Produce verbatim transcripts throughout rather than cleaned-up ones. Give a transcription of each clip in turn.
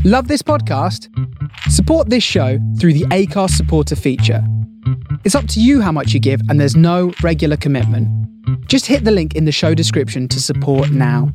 Love this podcast? Support this show through the Acast supporter feature. It's up to you how much you give, and there's no regular commitment. Just hit the link in the show description to support now.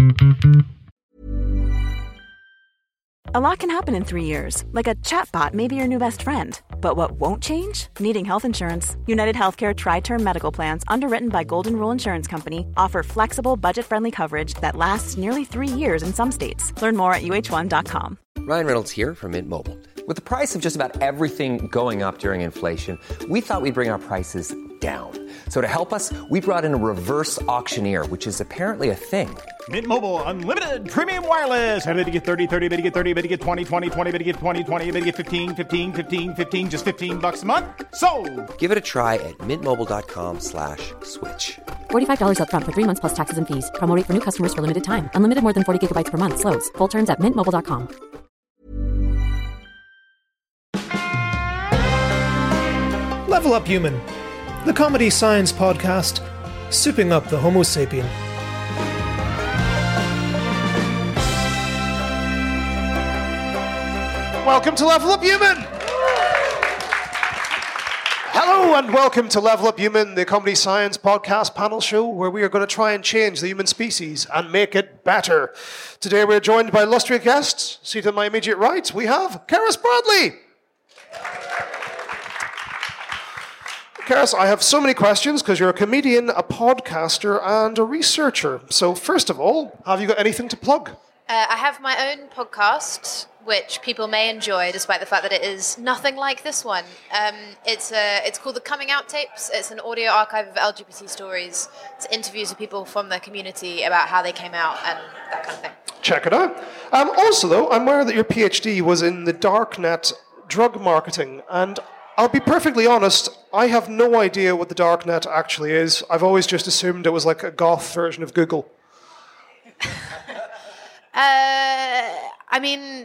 A lot can happen in three years, like a chatbot may be your new best friend. But what won't change? Needing health insurance. United Healthcare Tri-Term Medical Plans, underwritten by Golden Rule Insurance Company, offer flexible, budget-friendly coverage that lasts nearly three years in some states. Learn more at U H one dot com. Ryan Reynolds here from Mint Mobile. With the price of just about everything going up during inflation, we thought we'd bring our prices down. So to help us, we brought in a reverse auctioneer, which is apparently a thing. Mint Mobile Unlimited Premium Wireless. How to get thirty, thirty, how to get thirty, how to get twenty, twenty, twenty, how to get twenty, twenty, how to get fifteen, fifteen, fifteen, fifteen, just fifteen bucks a month? Sold! Give it a try at mintmobile.com slash switch. forty-five dollars up front for three months plus taxes and fees. Promo rate for new customers for limited time. Unlimited more than forty gigabytes per month. Slows full terms at mint mobile dot com. Level Up Human, the comedy science podcast, souping up the Homo sapien. Welcome to Level Up Human! Hello and welcome to Level Up Human, the comedy science podcast panel show where we are going to try and change the human species and make it better. Today we're joined by illustrious guests. Seated on my immediate right, we have Keris Bradley. Keris, I have so many questions because you're a comedian, a podcaster, and a researcher. So first of all, have you got anything to plug? Uh, I have my own podcast, which people may enjoy, despite the fact that it is nothing like this one. Um, it's uh, it's called The Coming Out Tapes. It's an audio archive of L G B T stories. It's interviews with people from the community about how they came out and that kind of thing. Check it out. Um, also, though, I'm aware that your PhD was in the darknet drug marketing, and I'll be perfectly honest, I have no idea what the darknet actually is. I've always just assumed it was like a goth version of Google. uh, I mean,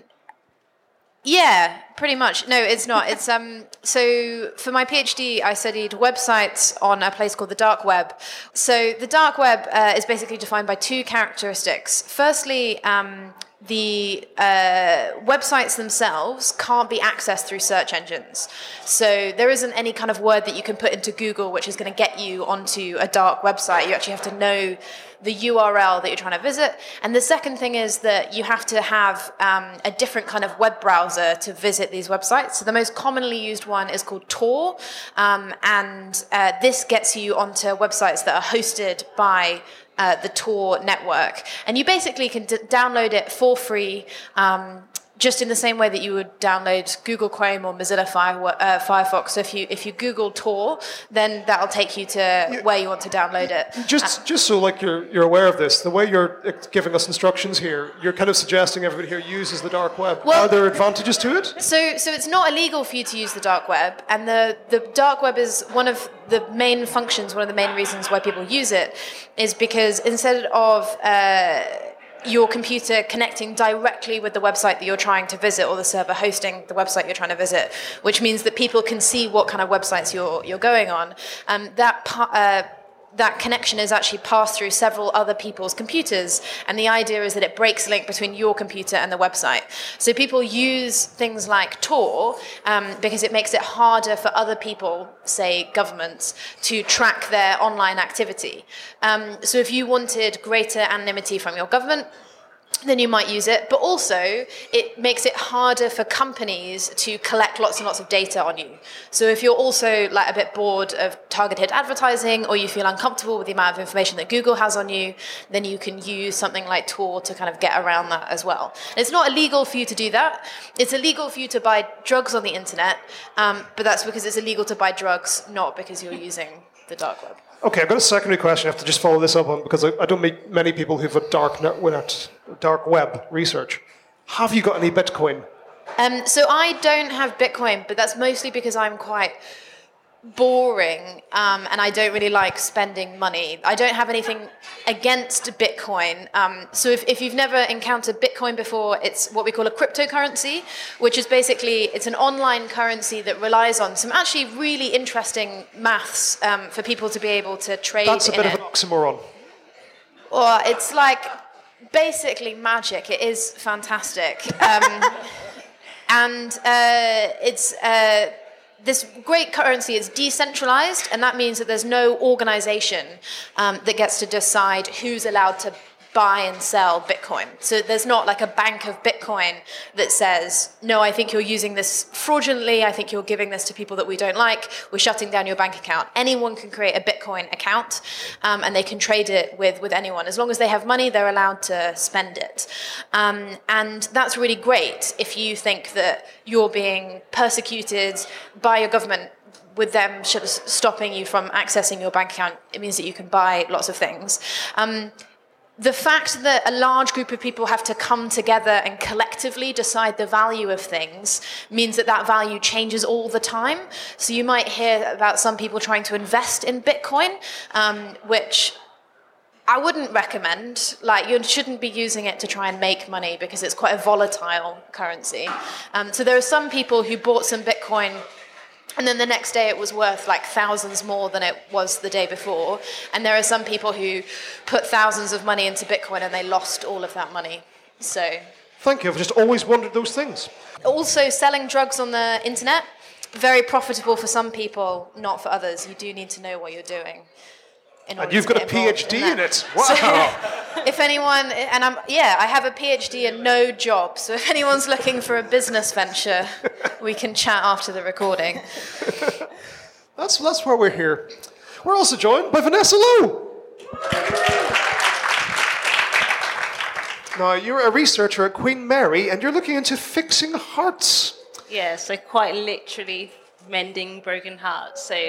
yeah, pretty much. No, it's not. It's um. So for my PhD, I studied websites on a place called the dark web. So the dark web uh, is basically defined by two characteristics. Firstly, um, the uh, websites themselves can't be accessed through search engines. So there isn't any kind of word that you can put into Google which is going to get you onto a dark website. You actually have to know the U R L that you're trying to visit. And the second thing is that you have to have um, a different kind of web browser to visit these websites. So the most commonly used one is called Tor. Um, and uh, this gets you onto websites that are hosted by Uh, the Tor network. And you basically can d- download it for free, um, just in the same way that you would download Google Chrome or Mozilla Fire, uh, Firefox. So if you if you Google Tor, then that'll take you to yeah. where you want to download it. Just uh, just so like you're you're aware of this, the way you're giving us instructions here, you're kind of suggesting everybody here uses the dark web. Well, are there advantages to it? So so it's not illegal for you to use the dark web, and the, the dark web is one of the main functions, one of the main reasons why people use it, is because instead of uh, your computer connecting directly with the website that you're trying to visit, or the server hosting the website you're trying to visit, which means that people can see what kind of websites you're you're going on. Um, that uh, that connection is actually passed through several other people's computers, and the idea is that it breaks a link between your computer and the website. So people use things like Tor um, because it makes it harder for other people, say governments, to track their online activity. Um, so if you wanted greater anonymity from your government, then you might use it. But also, it makes it harder for companies to collect lots and lots of data on you. So if you're also like a bit bored of targeted advertising, or you feel uncomfortable with the amount of information that Google has on you, then you can use something like Tor to kind of get around that as well. And it's not illegal for you to do that. It's illegal for you to buy drugs on the internet, um, but that's because it's illegal to buy drugs, not because you're using the dark web. Okay, I've got a secondary question I have to just follow this up on, because I, I don't meet many people who've a dark net, dark web research. Have you got any Bitcoin? Um, so I don't have Bitcoin, but that's mostly because I'm quite boring, um, and I don't really like spending money. I don't have anything against Bitcoin. Um, so if, if you've never encountered Bitcoin before, it's what we call a cryptocurrency, which is basically, it's an online currency that relies on some actually really interesting maths um, for people to be able to trade in it. That's a bit of an oxymoron. Or it's like, basically magic. It is fantastic. Um, and uh, it's uh, this great currency is decentralized, and that means that there's no organization um, that gets to decide who's allowed to buy and sell Bitcoin. So there's not like a bank of Bitcoin that says, no, I think you're using this fraudulently, I think you're giving this to people that we don't like, we're shutting down your bank account. Anyone can create a Bitcoin account um, and they can trade it with, with anyone. As long as they have money, they're allowed to spend it. Um, and that's really great if you think that you're being persecuted by your government with them stopping you from accessing your bank account. It means that you can buy lots of things. Um, The fact that a large group of people have to come together and collectively decide the value of things means that that value changes all the time. So you might hear about some people trying to invest in Bitcoin, um, which I wouldn't recommend. Like, you shouldn't be using it to try and make money because it's quite a volatile currency. Um, so there are some people who bought some Bitcoin and then the next day it was worth like thousands more than it was the day before. And there are some people who put thousands of money into Bitcoin and they lost all of that money. So, thank you. I've just always wondered those things. Also, selling drugs on the internet, very profitable for some people, not for others. You do need to know what you're doing. And you've got a PhD in, in it. Wow. So, if anyone, and I'm, yeah, I have a PhD and no job. So if anyone's looking for a business venture, we can chat after the recording. That's, that's why we're here. We're also joined by Vanessa Lowe. Now, you're a researcher at Queen Mary, and you're looking into fixing hearts. Yeah, so quite literally mending broken hearts. So,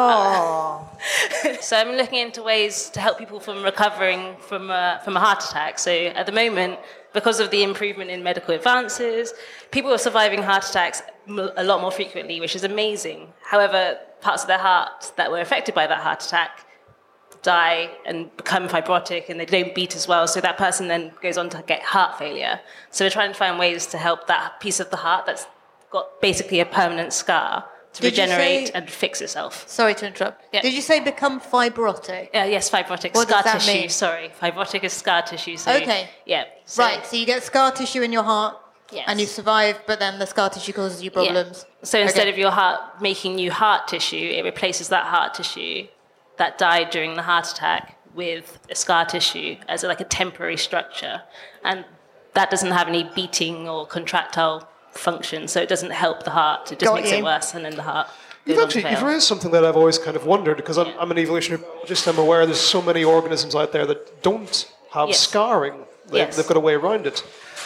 uh, so I'm looking into ways to help people from recovering from a, from a heart attack. So at the moment, because of the improvement in medical advances, people are surviving heart attacks a lot more frequently, which is amazing. However, parts of their heart that were affected by that heart attack die and become fibrotic and they don't beat as well. So that person then goes on to get heart failure. So we're trying to find ways to help that piece of the heart that's got basically a permanent scar to Did regenerate say, and fix itself. Sorry to interrupt. Yeah. Did you say become fibrotic? Uh, yes, fibrotic. What scar does that tissue, mean? sorry. Fibrotic is scar tissue. So, okay. Yeah. So, right, so you get scar tissue in your heart yes. and you survive, but then the scar tissue causes you problems. Yeah. So instead okay. of your heart making new heart tissue, it replaces that heart tissue that died during the heart attack with a scar tissue as a, like a temporary structure. And that doesn't have any beating or contractile function, so it doesn't help the heart. It just Got makes you. it worse, and then the heart You've goes actually on to you've fail. raised something that I've always kind of wondered, because I'm, Yeah. I'm an evolutionist. I'm aware there's so many organisms out there that don't have Yes. scarring. They, Yes. They've got a way around it.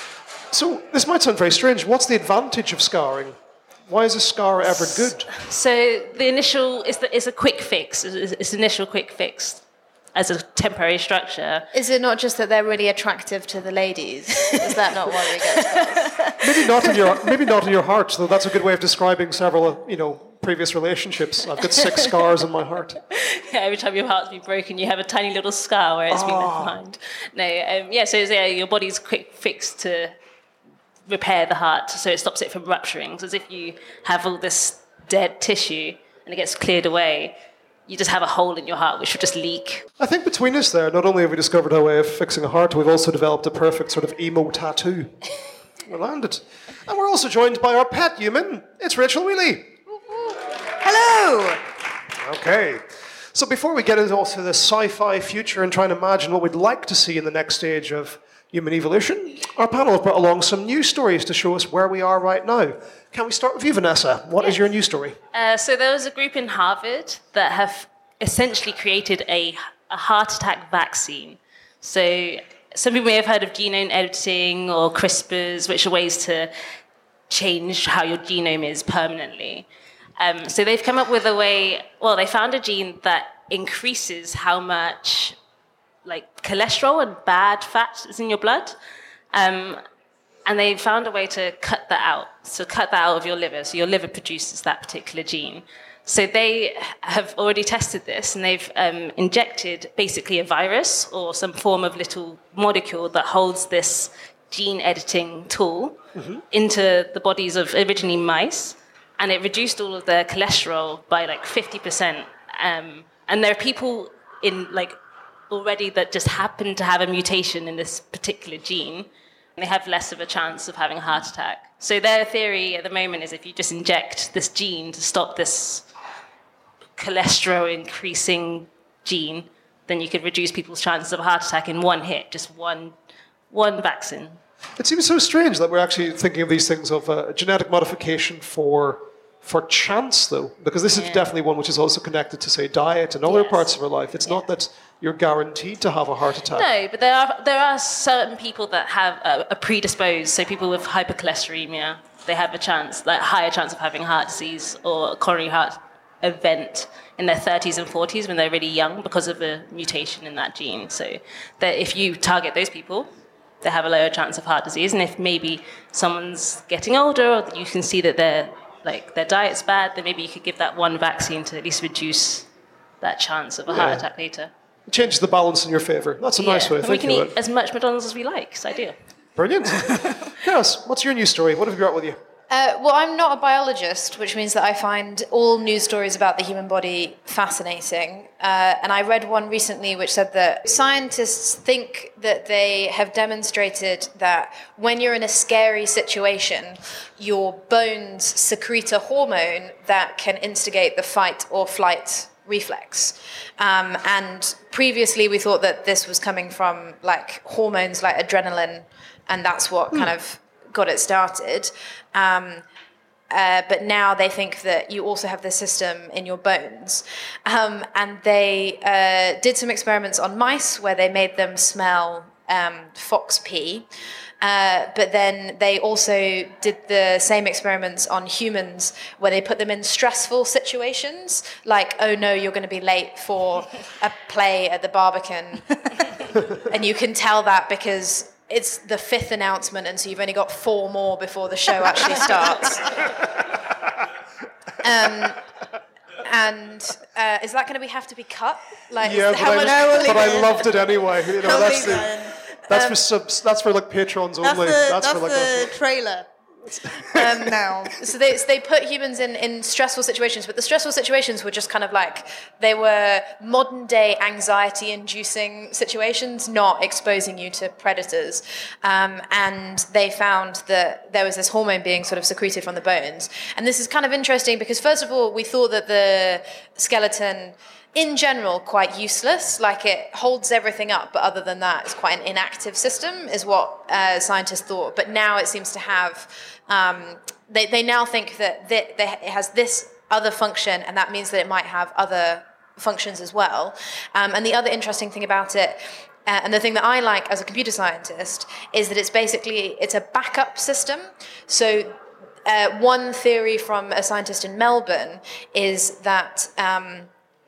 So this might sound very strange. What's the advantage of scarring? Why is a scar ever good? So the initial is the, is a quick fix. It's, it's initial quick fix as a temporary structure. Is it not just that they're really attractive to the ladies? Is that not why we get scars? Maybe not in your maybe not in your heart, though. That's a good way of describing several, uh, you know, previous relationships. I've got six scars on my heart. Yeah, every time your heart's been broken, you have a tiny little scar where it's been left behind. No, um, yeah. So yeah, your body's quick fix to repair the heart, so it stops it from rupturing. So as if you have all this dead tissue and it gets cleared away, you just have a hole in your heart which will just leak. I think between us there, not only have we discovered our way of fixing a heart, we've also developed a perfect sort of emo tattoo. We landed. And we're also joined by our pet human. It's Rachel Wheely. Hello! Okay. So before we get into also the sci-fi future and try and imagine what we'd like to see in the next stage of human evolution, our panel have brought along some news stories to show us where we are right now. Can we start with you, Vanessa? What is your news story? Uh, so there was a group in Harvard that have essentially created a, a heart attack vaccine. So some people may have heard of genome editing or CRISPRs, which are ways to change how your genome is permanently. Um, so they've come up with a way, well, they found a gene that increases how much like cholesterol and bad fat is in your blood. Um, and they found a way to cut that out. So cut that out of your liver. So your liver produces that particular gene. So they have already tested this, and they've um, injected basically a virus or some form of little molecule that holds this gene editing tool mm-hmm. into the bodies of originally mice. And it reduced all of their cholesterol by like fifty percent. Um, and there are people in like already that just happen to have a mutation in this particular gene, they have less of a chance of having a heart attack. So their theory at the moment is if you just inject this gene to stop this cholesterol increasing gene, then you could reduce people's chances of a heart attack in one hit, just one one vaccine. It seems so strange that we're actually thinking of these things of uh, genetic modification for for chance, though, because this yeah. is definitely one which is also connected to, say, diet and other yes. parts of our life. It's yeah. not that you're guaranteed to have a heart attack. No, but there are there are certain people that have a, a predisposed, so people with hypercholesteremia, they have a chance, like higher chance of having heart disease or a coronary heart event in their thirties and forties when they're really young because of a mutation in that gene. So that if you target those people, they have a lower chance of heart disease. And if maybe someone's getting older, or you can see that their like their diet's bad, then maybe you could give that one vaccine to at least reduce that chance of a yeah. heart attack later. It changes the balance in your favour. That's a yeah. nice way of and thinking we can about eat it. as much McDonald's as we like. It's ideal. Brilliant. Yes, what's your news story? What have you got with you? Uh, well, I'm not a biologist, which means that I find all news stories about the human body fascinating. Uh, and I read one recently which said that scientists think that they have demonstrated that when you're in a scary situation, your bones secrete a hormone that can instigate the fight or flight reflex. Um, and previously we thought that this was coming from like hormones like adrenaline, and that's what mm. kind of got it started. Um, uh, but now they think that you also have this system in your bones. Um, and they uh, did some experiments on mice where they made them smell um, fox pee. Uh, but then they also did the same experiments on humans where they put them in stressful situations, like, oh no, you're going to be late for a play at the Barbican. And you can tell that because it's the fifth announcement, and so you've only got four more before the show actually starts. um, and uh, is that going to be have to be cut? Like, yeah, how but, much I, but I loved it anyway. You know, that's the, that's um, for subs, that's for like patrons that's only. The, that's, that's for like the a, trailer. Um, now, so they so they put humans in, in stressful situations, but the stressful situations were just kind of like they were modern day anxiety inducing situations, not exposing you to predators. Um, and they found that there was this hormone being sort of secreted from the bones. And this is kind of interesting because first of all, we thought that the skeleton in general quite useless, like it holds everything up, but other than that it's quite an inactive system is what uh, scientists thought. But now it seems to have um, they, they now think that th- they, it has this other function, and that means that it might have other functions as well. Um, and the other interesting thing about it, uh, and the thing that I like as a computer scientist, is that it's basically it's a backup system. So uh, one theory from a scientist in Melbourne is that um,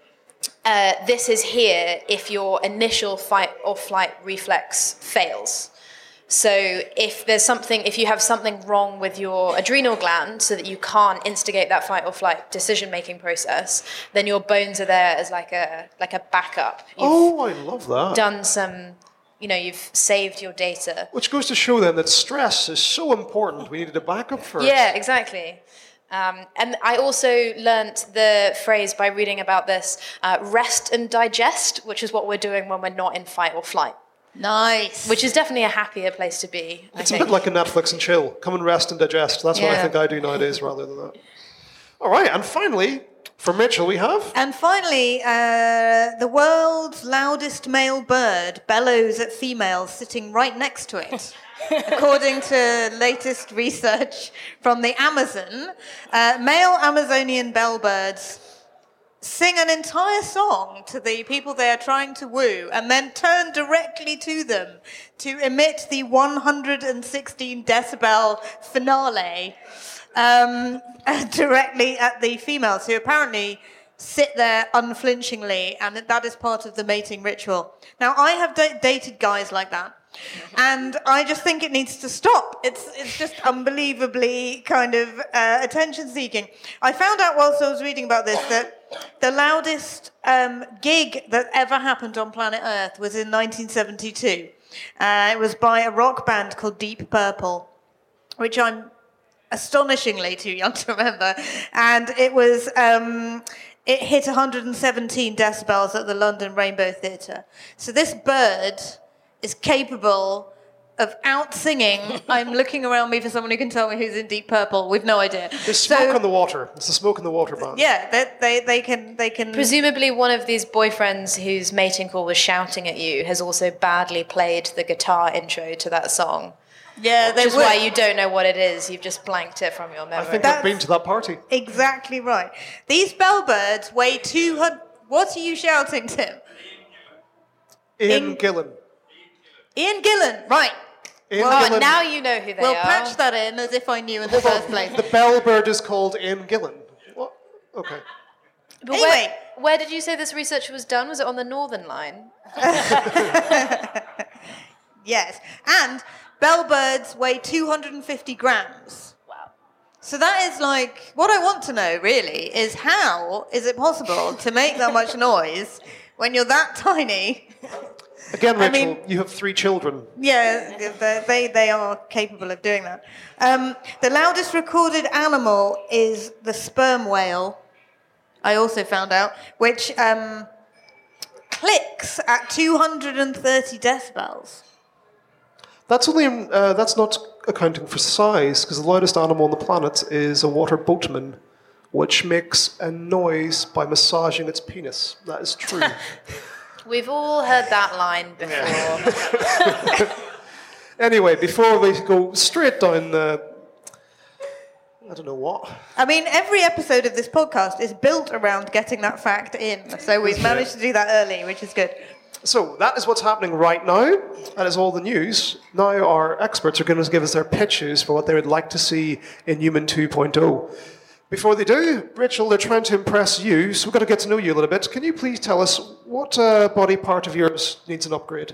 Uh, this is here if your initial fight or flight reflex fails. So if there's something, if you have something wrong with your adrenal gland so that you can't instigate that fight or flight decision-making process, then your bones are there as like a like a backup. You've oh, I love that. Done some, you know, you've saved your data. Which goes to show then that stress is so important. We needed a backup first. Yeah, exactly. Um, and I also learnt the phrase by reading about this, uh, rest and digest, which is what we're doing when we're not in fight or flight. Nice. Which is definitely a happier place to be, I It's think. a bit like a Netflix and chill. Come and rest and digest. That's Yeah. what I think I do nowadays rather than that. All right, and finally, from Mitchell we have... And finally, uh, the world's loudest male bird bellows at females sitting right next to it. According to latest research from the Amazon, uh, male Amazonian bellbirds sing an entire song to the people they are trying to woo and then turn directly to them to emit the one hundred sixteen decibel finale um, directly at the females, who apparently sit there unflinchingly, and that is part of the mating ritual. Now, I have da- dated guys like that. And I just think it needs to stop. It's it's just unbelievably kind of uh, attention-seeking. I found out whilst I was reading about this that the loudest um, gig that ever happened on planet Earth was in nineteen seventy-two. Uh, it was by a rock band called Deep Purple, which I'm astonishingly too young to remember. And it was... Um, it hit one hundred seventeen decibels at the London Rainbow Theatre. So this bird is capable of out-singing. I'm looking around me for someone who can tell me who's in Deep Purple. We've no idea. There's smoke so, on the water. It's the Smoke on the Water band. Yeah, they, they, they can... They can. Presumably one of these boyfriends whose mating call was shouting at you has also badly played the guitar intro to that song. Yeah, they Which is would. why you don't know what it is. You've just blanked it from your memory. I think That's I've been to that party. Exactly right. These bellbirds weigh two hundred... What are you shouting, Tim? Ian In- Gillan. Ian Gillan, right. Ian Oh, Gillan. now you know who they We'll are. patch that in as if I knew in the first place. The bellbird is called Ian Gillan. What? Okay. But Anyway. where, where did you say this research was done? Was it on the Northern Line? Yes. And bellbirds weigh two hundred fifty grams. Wow. So that is like, what I want to know really is how is it possible to make that much noise when you're that tiny? Again, I Rachel, mean- you have three children. Yeah, they, they, they are capable of doing that. Um, the loudest recorded animal is the sperm whale, I also found out, which um, clicks at two hundred thirty decibels. That's only uh, that's not accounting for size, because the loudest animal on the planet is a water boatman, which makes a noise by massaging its penis. That is true. We've all heard that line before. Anyway, before we go straight down the, I don't know what. I mean, every episode of this podcast is built around getting that fact in, so we've managed to do that early, which is good. So that is what's happening right now. That is all the news. Now our experts are going to give us their pitches for what they would like to see in Human two point oh. Before they do, Rachel, they're trying to impress you, so we've got to get to know you a little bit. Can you please tell us what uh, body part of yours needs an upgrade?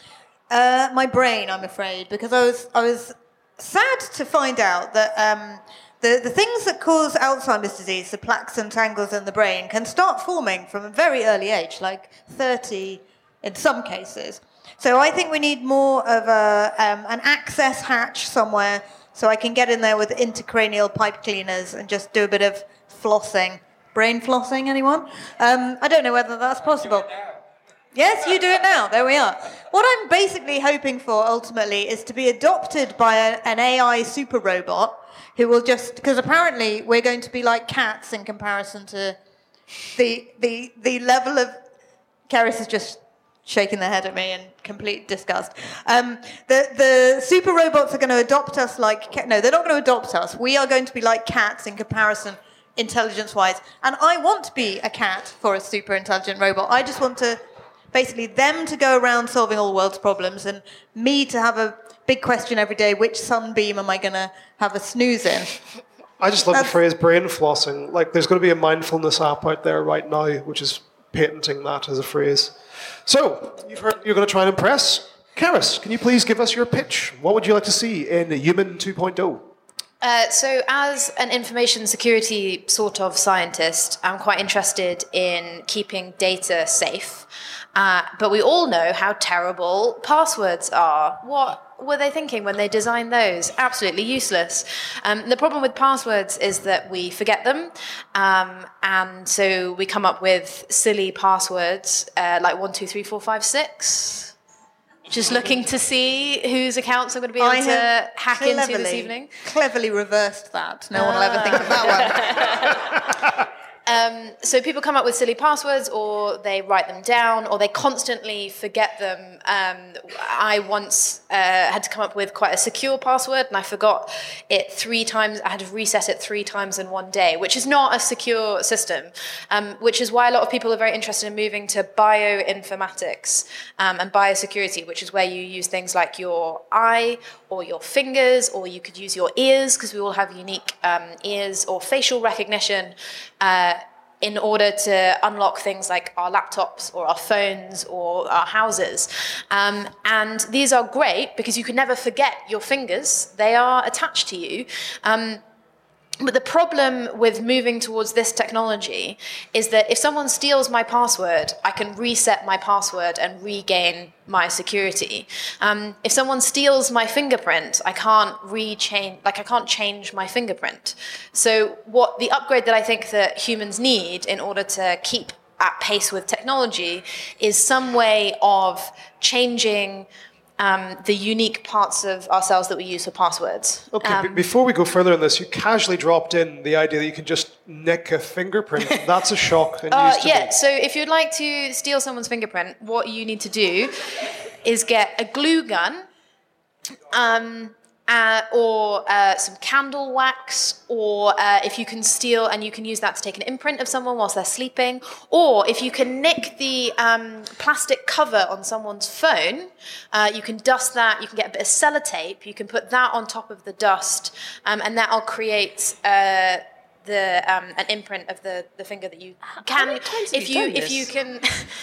Uh, my brain, I'm afraid, because I was I was sad to find out that um, the, the things that cause Alzheimer's disease, the plaques and tangles in the brain, can start forming from a very early age, like thirty in some cases. So I think we need more of a, um, an access hatch somewhere so I can get in there with intracranial pipe cleaners and just do a bit of flossing. Brain flossing, anyone? Um, I don't know whether that's possible. Yes, you do it now. There we are. What I'm basically hoping for, ultimately, is to be adopted by a, an A I super robot who will just... Because apparently we're going to be like cats in comparison to the the the level of... Keris is just shaking their head at me in complete disgust. Um, the, the super robots are going to adopt us like... ca- No, they're not going to adopt us. We are going to be like cats in comparison, intelligence-wise. And I want to be a cat for a super intelligent robot. I just want to... Basically, them to go around solving all the world's problems and me to have a big question every day, which sunbeam am I going to have a snooze in? I just love That's- the phrase brain flossing. Like, there's going to be a mindfulness app out there right now, which is patenting that as a phrase. So, you've heard you're going to try and impress. Keris, can you please give us your pitch? What would you like to see in Human two point oh? Uh, so as an information security sort of scientist, I'm quite interested in keeping data safe. Uh, but we all know how terrible passwords are. What were they thinking when they designed those? Absolutely useless. Um, the problem with passwords is that we forget them. Um, and so we come up with silly passwords uh, like one, two, three, four, five, six. Just looking to see whose accounts I'm going to be able I to have hack into this cleverly- evening. Cleverly reversed that. No one will ever think of that one. Um, so people come up with silly passwords, or they write them down, or they constantly forget them. Um, I once uh, had to come up with quite a secure password, and I forgot it three times. I had to reset it three times in one day, which is not a secure system, um, which is why a lot of people are very interested in moving to bioinformatics um, and biosecurity, which is where you use things like your eye or your fingers, or you could use your ears, because we all have unique um, ears, or facial recognition, uh, in order to unlock things like our laptops or our phones or our houses. Um, and these are great because you can never forget your fingers. They are attached to you. Um, But the problem with moving towards this technology is that if someone steals my password, I can reset my password and regain my security. Um, if someone steals my fingerprint, I can't re-change, like I can't change my fingerprint. So what the upgrade that I think that humans need in order to keep at pace with technology is some way of changing Um, the unique parts of ourselves that we use for passwords. Okay, um, b- before we go further on this, you casually dropped in the idea that you can just nick a fingerprint. That's a shock. And uh, news to yeah, me. so if you'd like to steal someone's fingerprint, what you need to do is get a glue gun, um, uh, or uh, some candle wax, or uh, if you can steal and you can use that to take an imprint of someone whilst they're sleeping, or if you can nick the um, plastic cover on someone's phone, uh, you can dust that, you can get a bit of sellotape, you can put that on top of the dust, um, and that'll create uh, the um, an imprint of the, the finger that you can. many times have if you you done if this? you can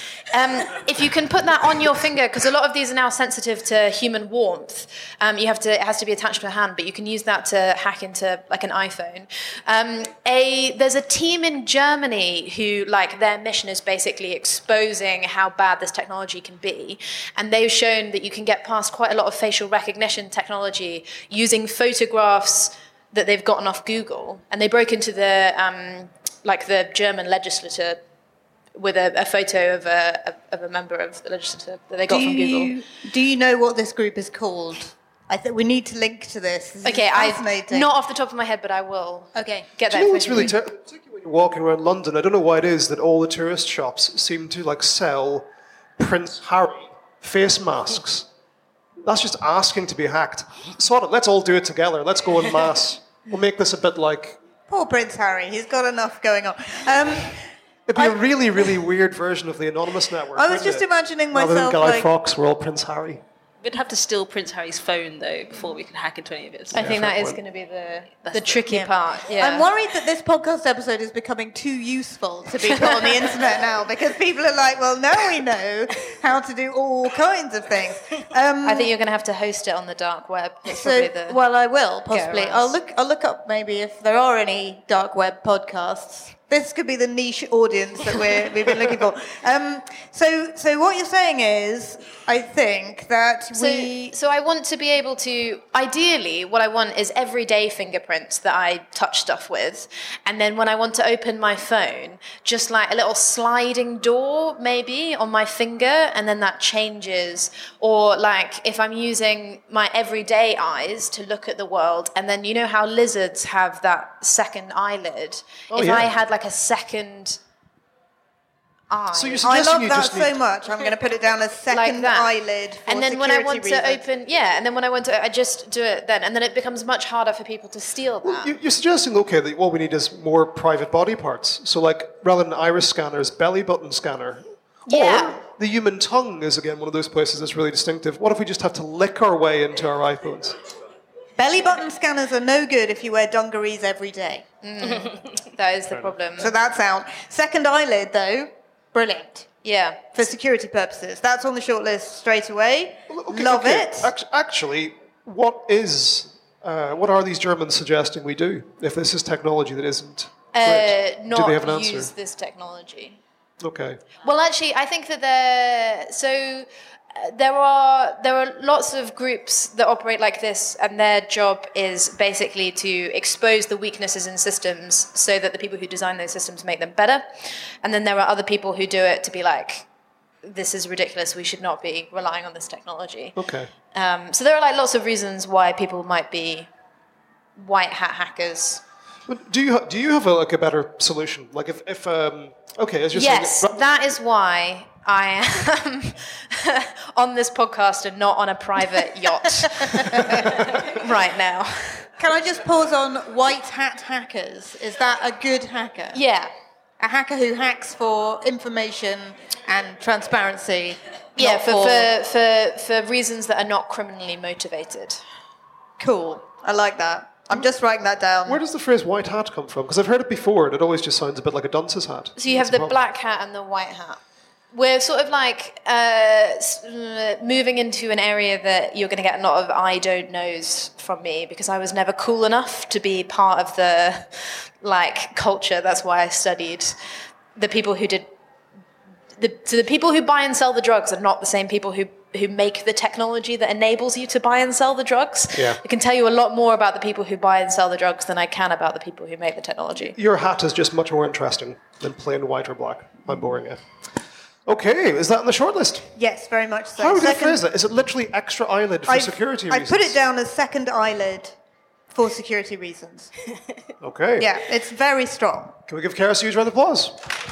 um, if you can put that on your finger, because a lot of these are now sensitive to human warmth. Um, you have to it has to be attached to a hand, but you can use that to hack into like an iPhone. Um, a there's a team in Germany who like their mission is basically exposing how bad this technology can be, and they've shown that you can get past quite a lot of facial recognition technology using photographs that they've gotten off Google, and they broke into the um, like the German legislature with a, a photo of a of a member of the legislature that they got do from you, Google. Do you know what this group is called? I think we need to link to this. This is Okay, I fascinating. not off the top of my head, but I will. Okay, get Do that. you know what's information. really ter- particularly when you're walking around London? I don't know why it is that all the tourist shops seem to like sell Prince Harry face masks. That's just asking to be hacked. Sod it, let's all do it together. Let's go en masse. We'll make this a bit like... Poor Prince Harry, he's got enough going on. Um, It'd be I- a really, really weird version of the Anonymous Network. I was wouldn't just it? imagining Rather than myself Guy like- Fawkes, we're all Prince Harry. We'd have to steal Prince Harry's phone, though, before we could hack into any of it. I think fair that is point. going to be the That's the the- tricky Yeah. part. Yeah. I'm worried that this podcast episode is becoming too useful to be put on the internet now, because people are like, well, now we know how to do all kinds of things. Um, I think you're going to have to host it on the dark web. That's So, probably the. well, I will possibly. around. I'll look. I'll look up maybe if there are any dark web podcasts. This could be the niche audience that we're, we've been looking for. Um, so, so what you're saying is, I think that So, we. so I want to be able to, ideally, what I want is everyday fingerprints that I touch stuff with. And then when I want to open my phone, just like a little sliding door, maybe, on my finger, and then that changes. Or like if I'm using my everyday eyes to look at the world, and then you know how lizards have that second eyelid? Oh, if yeah. I had like a second eye. So you're I suggesting love you that just so need... much. I'm going to put it down as second like that. eyelid for and then when I want security to reasons. open, yeah, and then when I want to, I just do it then, and then it becomes much harder for people to steal that. You- You're suggesting, okay, that what we need is more private body parts. So, like, rather than iris scanners, belly button scanner. Yeah. Or the human tongue is, again, one of those places that's really distinctive. What if we just have to lick our way into our iPhones? Belly button scanners are no good if you wear dungarees every day. That is the problem. So that's out. Second eyelid, though, brilliant. Yeah. For security purposes. That's on the short list straight away. Okay, Love okay. it. Act- Actually, what is... Uh, what are these Germans suggesting we do if this is technology that isn't Uh, great? not do they have an answer? use this technology. Okay. Well, actually, I think that there. So uh, there are there are lots of groups that operate like this, and their job is basically to expose the weaknesses in systems, so that the people who design those systems make them better. And then there are other people who do it to be like, this is ridiculous. We should not be relying on this technology. Okay. Um, so there are like lots of reasons why people might be white hat hackers. But do you ha- do you have a, like a better solution? Like if if um, okay, as you're Yes, saying, that is why I am on this podcast and not on a private yacht right now. Can I just pause on white hat hackers? Is that a good hacker? Yeah. A hacker who hacks for information and transparency. Yeah, not for, for, for, for reasons that are not criminally motivated. Cool. I like that. I'm just writing that down. where does the phrase white hat come from? Because I've heard it before, and it always just sounds a bit like a dunce's hat. So you What's have the problem? black hat and the white hat. we're sort of like uh, s- uh, moving into an area that you're going to get a lot of I don't knows from me because I was never cool enough to be part of the like culture. That's why I studied. The people who did the so the people who buy and sell the drugs are not the same people who who make the technology that enables you to buy and sell the drugs. Yeah. I can tell you a lot more about the people who buy and sell the drugs than I can about the people who make the technology. Your hat is just much more interesting than plain white or black. I'm boring you. Okay, is that on the shortlist? Yes, very much so. How would you Second- phrase that? Is it literally extra eyelid for I've- security I reasons? put it down as second eyelid for security reasons. Okay. Yeah, it's very strong. Can we give Karis a huge round of applause?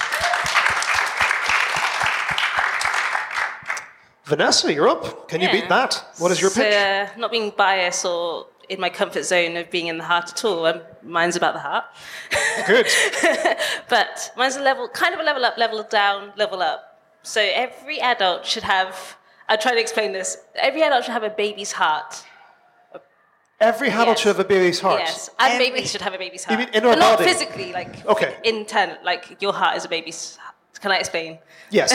Vanessa, you're up. Can you Yeah. beat that? What is your So, pitch? uh, not being biased or in my comfort zone of being in the heart at all. Um, mine's about the heart. Good. But mine's a level, kind of a level up, level down, level up. So every adult should have, I'll try to explain this. Every adult should have a baby's heart. Every adult Yes. should have a baby's heart. Yes, and Every- babies should have a baby's You heart. mean in our but not body? physically, like Okay. internal, like your heart is a baby's heart. Can I explain? Yes.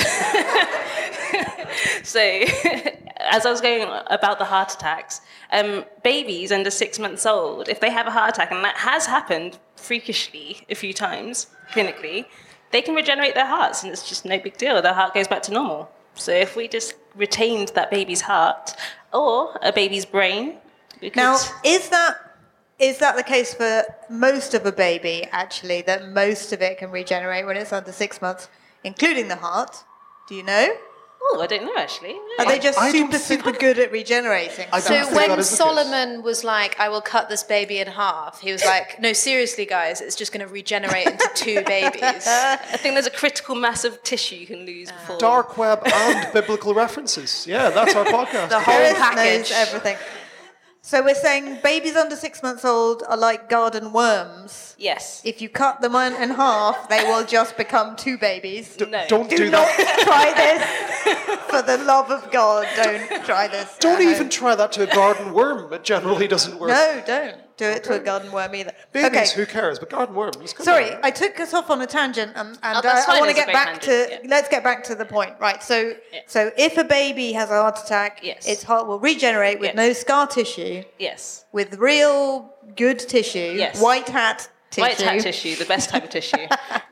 So, as I was going about the heart attacks, um, babies under six months old, if they have a heart attack, and that has happened freakishly a few times clinically, they can regenerate their hearts, and it's just no big deal. Their heart goes back to normal. So, if we just retained that baby's heart or a baby's brain, we could. Now, is that is that the case for most of a baby, actually, that most of it can regenerate when it's under six months, including the heart? Do you know? Oh, I don't know actually. Are they just I don't super, think- super good at regenerating? I So don't think when that is the case. Solomon was like, I will cut this baby in half, he was like, no, seriously, guys, it's just going to regenerate into two babies. I think there's a critical mass of tissue you can lose before. Dark web and biblical references. Yeah, that's our podcast. The whole Paris package. knows everything. So we're saying babies under six months old are like garden worms. Yes. If you cut them in in half, they will just become two babies. No. Don't do, Do not that. try this. For the love of God, don't try this. Don't at even home. try that to a garden worm. It generally doesn't work. No, don't do it to a garden worm either. Babies, okay. who cares? But garden worms. come Sorry, on. I took us off on a tangent, and, and Oh, that's I, I fine, want to it's a get great back tangent, to. yeah. Let's get back to the point, right? So, Yeah. so if a baby has a heart attack, Yes. its heart will regenerate with Yes. no scar tissue, Yes. with real good tissue, Yes. white hat tissue. White hat tissue, the best type of tissue.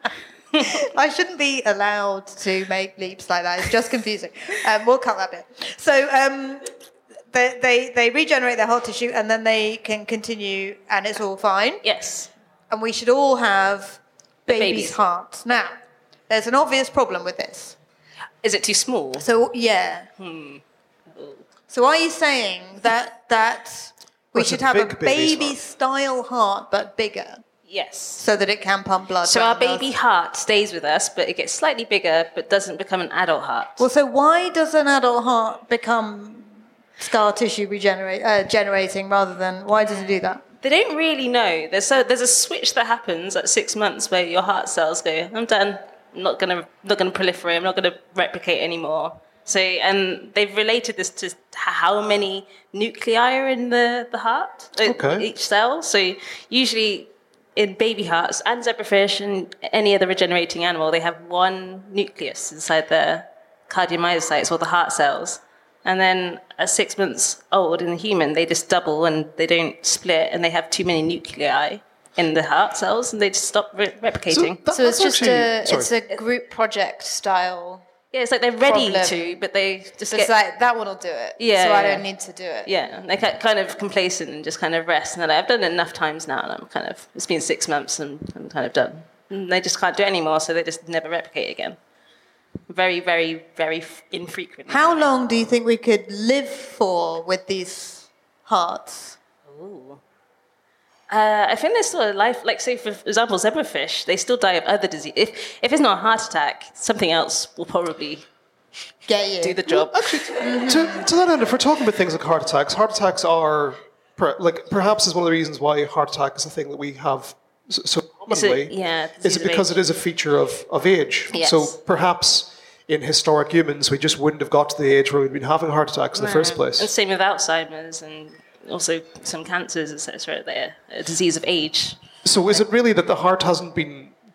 I shouldn't be allowed to make leaps like that. It's just confusing. Um, we'll cut that bit. So um, they, they, they regenerate their heart tissue and then they can continue and it's all fine. Yes. And we should all have babies' babies. hearts. Now, there's an obvious problem with this. Is it too small? So, yeah. Hmm. So are you saying that, that we Well, it's should a have a big baby's heart. baby-style heart but bigger Yes. so that it can pump blood? So our round us? baby heart stays with us, but it gets slightly bigger, but doesn't become an adult heart. Well, so why does an adult heart become scar tissue regenerate, uh, generating rather than, why does it do that? They don't really know. There's so there's a switch that happens at six months where your heart cells go, I'm done. I'm not gonna not gonna proliferate. I'm not gonna replicate anymore. So and they've related this to how many nuclei are in the the heart, uh, Okay. each cell. So usually in baby hearts and zebrafish and any other regenerating animal, they have one nucleus inside the cardiomyocytes or the heart cells. And then at six months old in a human, they just double and they don't split and they have too many nuclei in the heart cells and they just stop re- replicating. that- So it's that's just a, actually- it's a group project style. yeah, it's like they're ready problem. to, but they just So it's get... like, that one will do it. Yeah, So I yeah. don't need to do it. Yeah, they get kind of complacent and just kind of rest. And they're like, I've done it enough times now and I'm kind of... It's been six months and I'm kind of done. And they just can't do it anymore, so they just never replicate again. Very, very, very f- infrequently. How long do you think we could live for with these hearts? Ooh. Uh, I think there's still a life, like say for example, zebrafish, they still die of other disease. If, if it's not a heart attack, something else will probably Get you. do the job. Actually, to, to that end, if we're talking about things like heart attacks, heart attacks are, per, like, perhaps is one of the reasons why heart attack is a thing that we have so, so It's a- commonly. yeah, Is disease it of because age. it is a feature of, of age? Yes. So perhaps in historic humans, we just wouldn't have got to the age where we'd been having heart attacks in the first place. And same with Alzheimer's and also some cancers, et cetera. They're a disease of age. So is it really that the heart hasn't been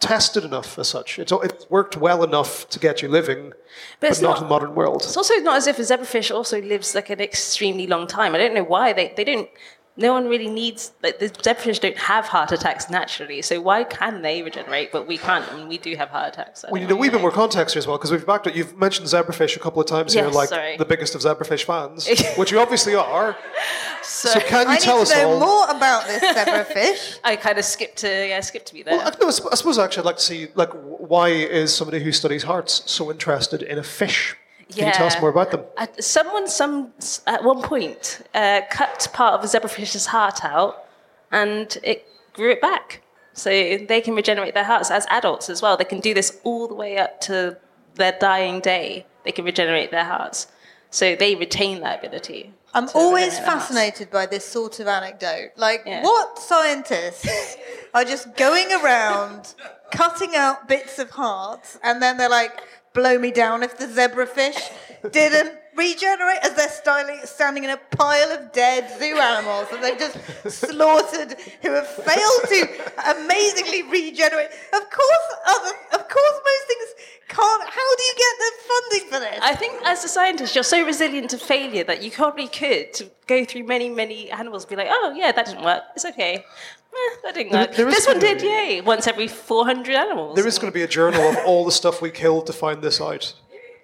tested enough as such. It's, it's worked well enough to get you living, but, but not, not in the modern world. It's also not as if a zebrafish also lives like an extremely long time. I don't know why. They, they don't... No one really needs, like, the zebrafish don't have heart attacks naturally, so why can they regenerate, but we can't, and we do have heart attacks? We need a wee bit more context here as well, because we've backed it. You've mentioned zebrafish a couple of times here, yes, like sorry. the biggest of zebrafish fans, which you obviously are. So, so can you I tell need us to know all? more about this zebrafish. I kind of skipped to, yeah, skipped to be there. Well, I, no, I suppose actually I'd like to see, like, why is somebody who studies hearts so interested in a fish? Can yeah. you tell us more about them? Uh, someone, some at one point, uh, cut part of a zebrafish's heart out, and it grew it back. So they can regenerate their hearts as adults as well. They can do this all the way up to their dying day. They can regenerate their hearts. So they retain that ability. I'm always fascinated by this sort of anecdote. Like, yeah. what scientists are just going around cutting out bits of hearts, and then they're like, blow me down if the zebrafish didn't regenerate, as they're styling, standing in a pile of dead zoo animals that they've just slaughtered, who have failed to amazingly regenerate. Of course, other, of course, most things can't. How do you get the funding for this? I think as a scientist, you're so resilient to failure that you probably could to go through many, many animals and be like, oh, yeah, that didn't work. It's okay. Eh, that didn't work. There, there this one gonna, did, yay. Once every four hundred animals. There is going to be a journal of all the stuff we killed to find this out.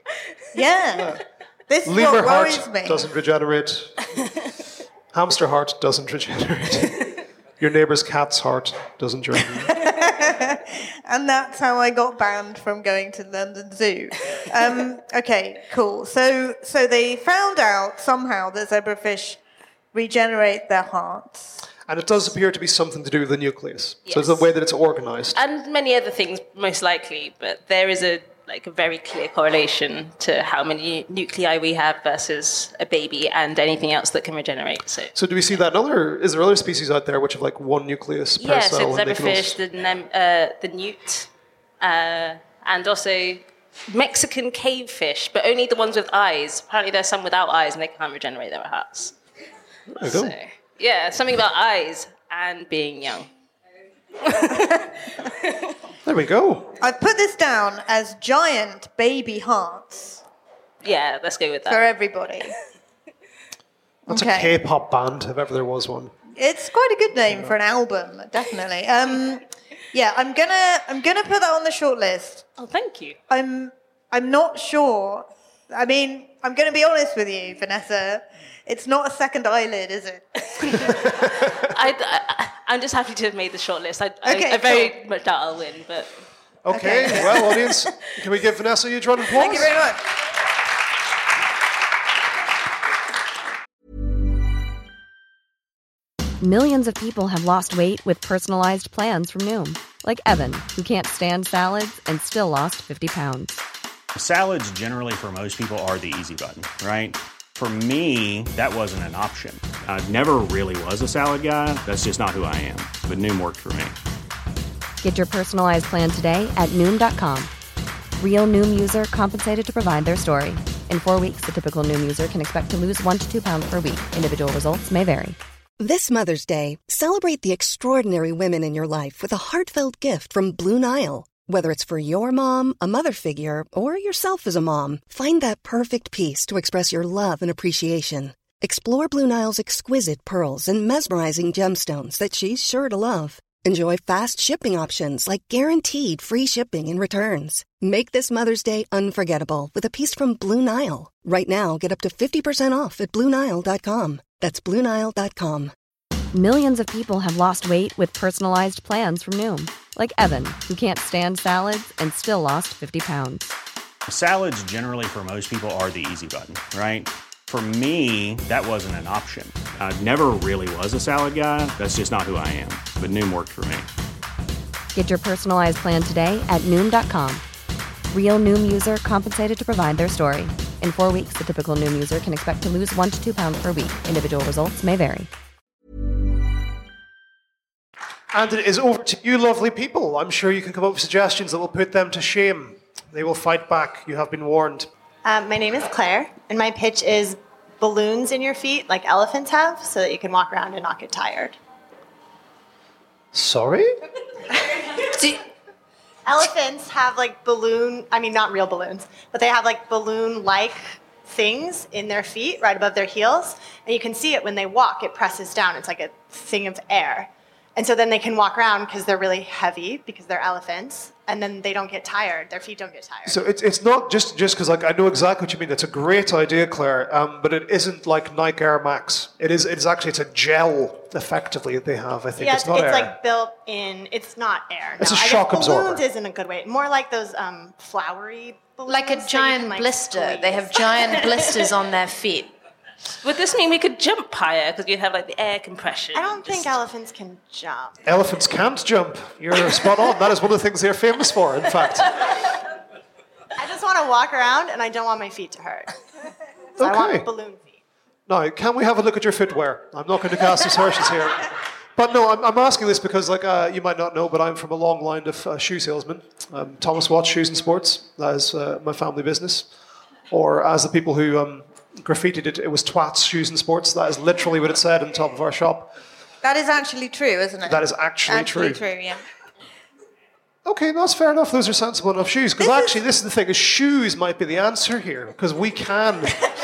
Yeah. yeah. This is Lemur what worries heart me. doesn't regenerate. Hamster heart doesn't regenerate. Your neighbour's cat's heart doesn't regenerate. And that's how I got banned from going to London Zoo. Um, okay, cool. So, so they found out somehow that zebrafish regenerate their hearts. And it does appear to be something to do with the nucleus. Yes. So it's the way that it's organised. And many other things, most likely, but there is a like a very clear correlation to how many nuclei we have versus a baby and anything else that can regenerate. So, so do we see that in other, is there other species out there which have like one nucleus per yeah, cell? so and they can zebrafish, also... the, nem- uh, the newt, uh, and also Mexican cavefish, but only the ones with eyes. Apparently there's some without eyes and they can't regenerate their hearts. There you so, go. Yeah, something about eyes and being young. There we go. I've put this down as giant baby hearts. Yeah, let's go with that. For everybody. That's okay. a K-pop band, if ever there was one. It's quite a good name for an album, definitely. Um, yeah, I'm gonna I'm gonna put that on the short list. Oh, thank you. I'm I'm not sure. I mean, I'm gonna be honest with you, Vanessa. It's not a second eyelid, is it? I, I, I'm just happy to have made the short list. I, Okay, I, I very cool. much doubt I'll win, but... Okay, Okay. well, audience, can we give Vanessa a huge round of applause? Thank you very much. Millions of people have lost weight with personalized plans from Noom. Like Evan, who can't stand salads and still lost fifty pounds. Salads generally for most people are the easy button, right? For me, that wasn't an option. I never really was a salad guy. That's just not who I am. But Noom worked for me. Get your personalized plan today at Noom dot com. Real Noom user compensated to provide their story. In four weeks, the typical Noom user can expect to lose one to two pounds per week. Individual results may vary. This Mother's Day, celebrate the extraordinary women in your life with a heartfelt gift from Blue Nile. Whether it's for your mom, a mother figure, or yourself as a mom, find that perfect piece to express your love and appreciation. Explore Blue Nile's exquisite pearls and mesmerizing gemstones that she's sure to love. Enjoy fast shipping options like guaranteed free shipping and returns. Make this Mother's Day unforgettable with a piece from Blue Nile. Right now, get up to fifty percent off at Blue Nile dot com. That's Blue Nile dot com. Millions of people have lost weight with personalized plans from Noom. Like Evan, who can't stand salads and still lost fifty pounds. Salads generally for most people are the easy button, right? For me, that wasn't an option. I never really was a salad guy. That's just not who I am. But Noom worked for me. Get your personalized plan today at Noom dot com. Real Noom user compensated to provide their story. In four weeks, the typical Noom user can expect to lose one to two pounds per week. Individual results may vary. And it is over to you, lovely people. I'm sure you can come up with suggestions that will put them to shame. They will fight back. You have been warned. Um, my name is Claire, and my pitch is balloons in your feet like elephants have so that you can walk around and not get tired. Sorry? Do, Elephants have like balloon, I mean, not real balloons, but they have like balloon-like things in their feet right above their heels. And you can see it when they walk, it presses down. It's like a thing of air. And so then they can walk around because they're really heavy because they're elephants. And then they don't get tired. Their feet don't get tired. So it's it's not just just because like I know exactly what you mean. It's a great idea, Claire. Um, but it isn't like Nike Air Max. It is. It's actually it's a gel effectively that they have. I think yeah, it's not it's air. like built in. It's not air. It's no. a I shock guess absorber. Balloons isn't a good way. More like those um, flowery balloons. Like a that you giant can, like, blister. squeeze. They have giant blisters on their feet. Would this mean we could jump higher because you'd have like the air compression? I don't think elephants can jump. Elephants can't jump. You're spot on. That is one of the things they're famous for, in fact. I just want to walk around and I don't want my feet to hurt. So I Okay. want balloon feet. Now, can we have a look at your footwear? I'm not going to cast aspersions here. But no, I'm, I'm asking this because, like, uh, you might not know, but I'm from a long line of uh, shoe salesmen. Um, Thomas Watts Shoes and Sports. That is uh, my family business. Or as the people who um, graffitied it, it was Twats Shoes and Sports. That is literally what it said on top of our shop. That is actually true, isn't it? That is actually, actually true. true, yeah. Okay, no, that's fair enough. Those are sensible enough shoes. Because actually, this is the thing: is shoes might be the answer here. Because we can.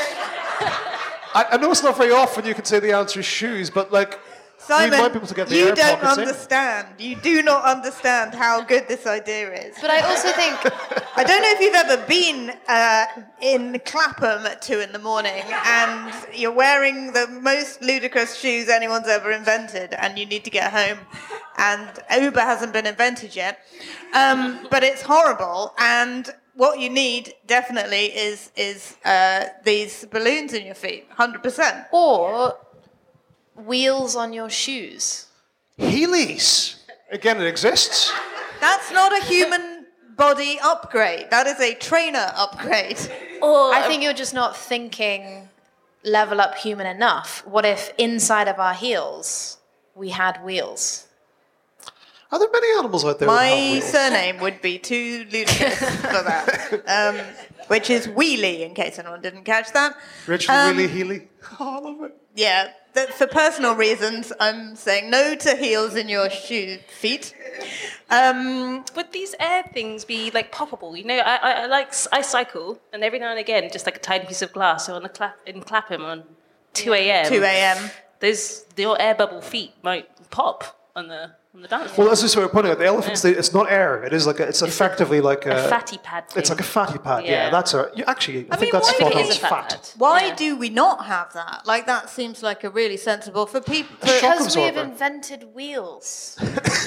I, I know it's not very often you can say the answer is shoes, but like, Simon, we might be able to get the you air don't pockets in. understand. You do not understand how good this idea is. But I also think... I don't know if you've ever been uh, in Clapham at two in the morning and you're wearing the most ludicrous shoes anyone's ever invented and you need to get home and Uber hasn't been invented yet. Um, but it's horrible and what you need definitely is is uh, these balloons in your feet, one hundred percent. Or wheels on your shoes. Heelys. Again, it exists. That's not a human body upgrade. That is a trainer upgrade. Or I think you're just not thinking level up human enough. What if inside of our heels we had wheels? Are there many animals out there? that have My wheels? surname would be too ludicrous for that, um, which is Wheelie, in case anyone didn't catch that. Richard Um, Wheelie Healy. Oh, I love it. Yeah, that for personal reasons, I'm saying no to heels in your shoe feet. Um, Would these air things be like poppable? You know, I, I, I like I cycle, and every now and again, just like a tiny piece of glass. So on the Cla- in Clapham on two a.m. two a.m. Those your air bubble feet might pop on the on the dance floor. Well, that's just what we're pointing out. The elephants, they, it's not air. It is like a, it's effectively like a, a fatty pad thing. It's like a fatty pad. Yeah, Yeah. that's a. You, actually, I, I think mean, that's why spot do on. we- It's fat. pad. Why Yeah. do we not have that? Like, that seems like a really sensible for people. For, shock Because we have absorber. invented wheels.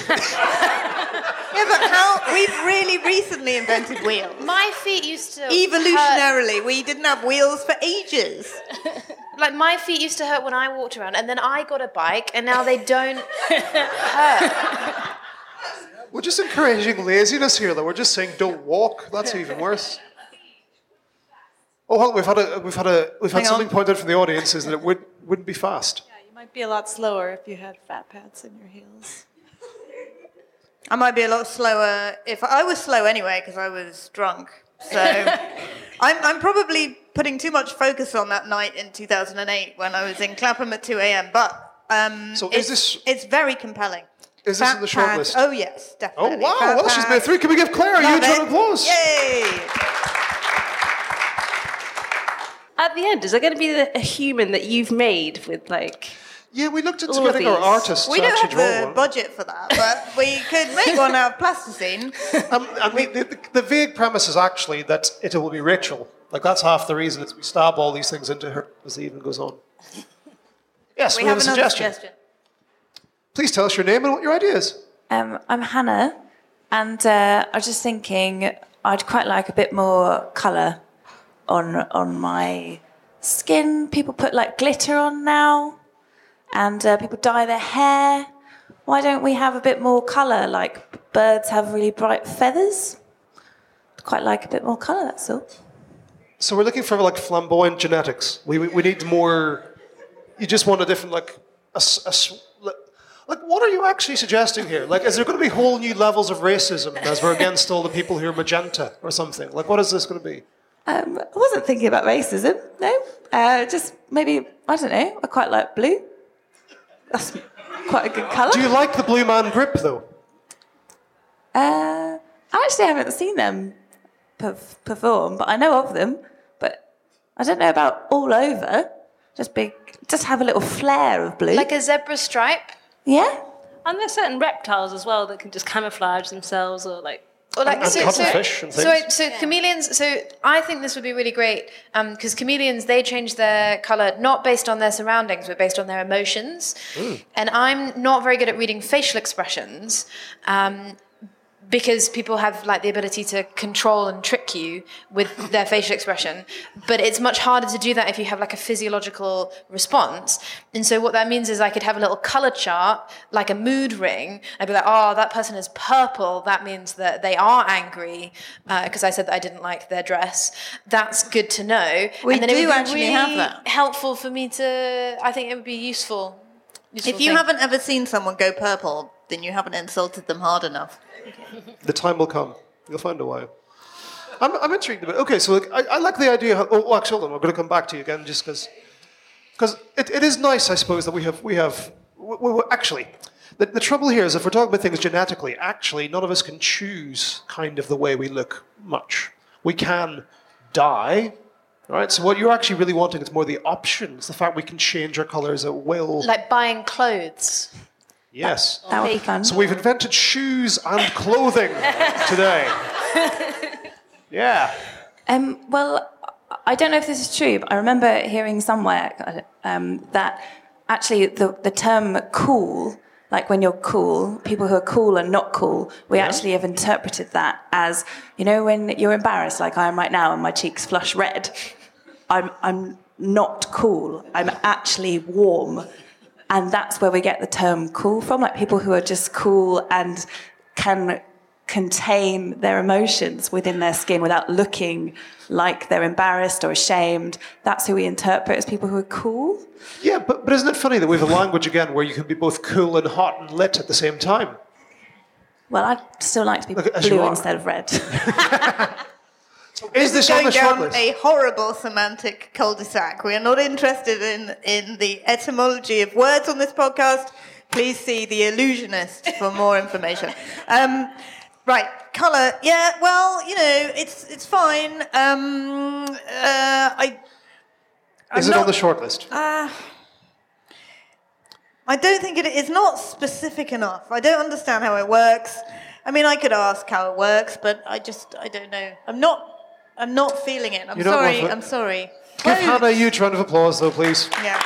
yeah, but how? We've really recently invented wheels. My feet used to hurt. Evolutionarily, we didn't have wheels for ages. Like my feet used to hurt when I walked around, and then I got a bike, and now they don't hurt. We're just encouraging laziness here, though. We're just saying don't walk. That's even worse. Oh, hold on. We've had a we've had a we've had Hang something on. pointed out from the audience is that it would wouldn't be fast. You might be a lot slower if you had fat pads in your heels. I might be a lot slower if I was slow anyway because I was drunk. So I'm, I'm probably putting too much focus on that night in two thousand eight when I was in Clapham at two a.m. But um, So is it's, this- it's very compelling. Is this Fat in the short pad- list? Oh yes, Oh definitely. wow! Fat Well, she's pad. made three. Can we give Claire a Love huge round it. of applause? Yay! At the end, is there going to be a, a human that you've made with like? Yeah, we looked into All of getting our these. artists We to don't actually have draw the one. budget for that, but we could make one out of plasticine. Um, and the, the, the vague premise is actually that it will be Rachel. Like that's half the reason is we stab all these things into her as the evening goes on. Yes, we, We have, have a another suggestion. suggestion. Please tell us your name and what your idea is. Um, I'm Hannah, and uh, I was just thinking I'd quite like a bit more colour on on my skin. People put like glitter on now, and uh, people dye their hair. Why don't we have a bit more colour? Like birds have really bright feathers. I'd quite like a bit more colour. That's all. So we're looking for like flamboyant genetics. We we, we need more. You just want a different like a, s- a s- like, like what are you actually suggesting here? Like, is there going to be whole new levels of racism as we're against all the people who are magenta or something? Like, what is this going to be? Um, I wasn't thinking about racism. No, uh, just maybe I don't know. I quite like blue. That's quite a good colour. Do you like the blue man grip though? Uh, I actually haven't seen them perf- perform, but I know of them. But I don't know about all over. Just big, just have a little flare of blue. Like a zebra stripe? Yeah. And there's certain reptiles as well that can just camouflage themselves or like... Or like, And- and so, cuttlefish so, and so, things. so chameleons, so I think this would be really great because chameleons, they change their colour not based on their surroundings, but based on their emotions. Mm. And I'm not very good at reading facial expressions um, because people have like the ability to control and trick you with their facial expression. But it's much harder to do that if you have like a physiological response. And so what that means is I could have a little colour chart, like a mood ring. I'd be like, oh, that person is purple. That means that they are angry because uh, I said that I didn't like their dress. That's good to know. We and then do it would be actually really have that. helpful for me to, I think it would be useful. useful If you thing. haven't ever seen someone go purple, then you haven't insulted them hard enough. The time will come. You'll find a way. I'm, I'm intrigued about. Okay, so like, I, I like the idea. Of, oh, actually, hold on. I'm going to come back to you again, just because, because it, it is nice, I suppose, that we have we have. We, we, actually, the, the trouble here is if we're talking about things genetically, actually, none of us can choose kind of the way we look much. We can die, right? So what you're actually really wanting is more the options, the fact we can change our colours at will. Like buying clothes. Yes. That would be fun. So we've invented shoes and clothing today. Yeah. Um, well, I don't know if this is true, but I remember hearing somewhere um, that actually the, the term cool, like when you're cool, people who are cool and not cool, we Yeah. actually have interpreted that as, you know, when you're embarrassed, like I am right now and my cheeks flush red, I'm, I'm not cool. I'm actually warm. And that's where we get the term cool from, like people who are just cool and can contain their emotions within their skin without looking like they're embarrassed or ashamed. That's who we interpret as people who are cool. Yeah, but, but isn't it funny that we have a language again where you can be both cool and hot and lit at the same time? Well, I'd still like to be Look, as you blue are. instead of red. Is this on going the short down list? a horrible semantic cul-de-sac. We are not interested in, in the etymology of words on this podcast. Please see The Illusionist for more information. Um, right, colour. Yeah, well, you know, it's it's fine. Um, uh, I. I'm Is it not- on the short list? Uh, I don't think it is not specific enough. I don't understand how it works. I mean, I could ask how it works, but I just I don't know. I'm not. I'm not feeling it. I'm You don't sorry. want to- I'm sorry. Give Clothes. Hannah a huge round of applause, though, please. Yeah.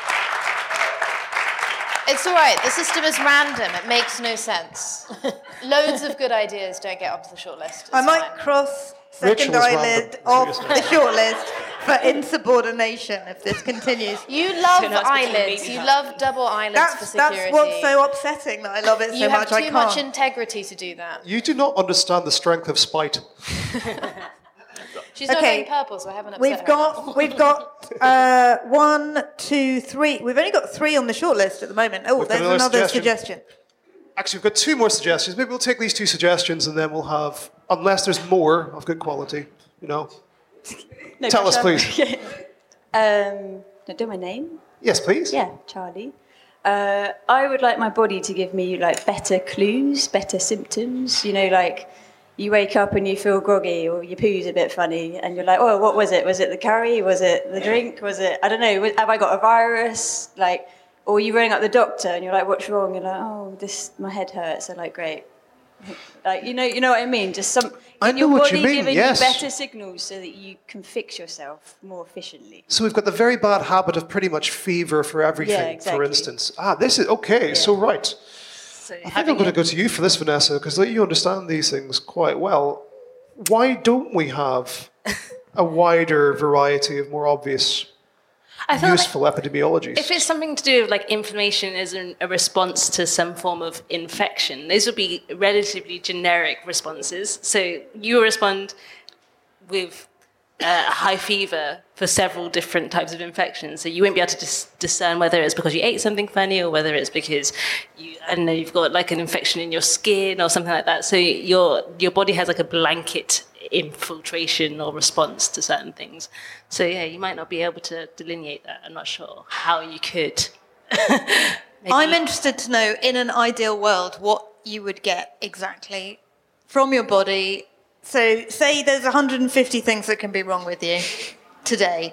It's all right. The system is random. It makes no sense. Loads of good ideas don't get onto the shortlist. It's I might fine. cross second Ritual's eyelid random, off seriously. the shortlist for insubordination if this continues. You love So now it's between eyelids. baby You time. love double eyelids for That's, security. that's what's so upsetting that I love it so you have much. too I can't. much integrity to do that. You do not understand the strength of spite. She's not Okay. wearing purple, so I haven't upset We've her got enough. we've got uh, one, two, three. We've only got three on the shortlist at the moment. Oh, We've got there's another another suggestion. suggestion. Actually, we've got two more suggestions. Maybe we'll take these two suggestions and then we'll have, unless there's more of good quality, you know. No Tell us, pressure. please. um, no, do my name? Yes, please. Yeah, Charlie. Uh, I would like my body to give me like better clues, better symptoms. You know, like you wake up and you feel groggy or your poo's a bit funny and you're like, oh, what was it? Was it the curry? Was it the drink? Was it, I don't know, was- have I got a virus? Like, or you ring up the doctor and you're like, what's wrong? You're like, oh, this, my head hurts. So like, great. Like, you know, you know what I mean? Just some, I your know what body you mean, giving yes. you better signals so that you can fix yourself more efficiently. So we've got the very bad habit of pretty much fever for everything, Yeah, for exactly. instance. Ah, this is, okay, so right. So I think I'm having going to it- go to you for this, Vanessa, because you understand these things quite well. Why don't we have a wider variety of more obvious, I feel like useful epidemiologies? if it's something to do with like inflammation as an, a response to some form of infection, those would be relatively generic responses. So you respond with uh, high fever for several different types of infections. So you won't be able to dis- discern whether it's because you ate something funny or whether it's because you, I don't know, you've got like an infection in your skin or something like that. So your your body has like a blanket infiltration or response to certain things. So yeah, you might not be able to delineate that. I'm not sure how you could. Maybe- I'm interested to know, in an ideal world, what you would get exactly from your body. So say there's one hundred fifty things that can be wrong with you today.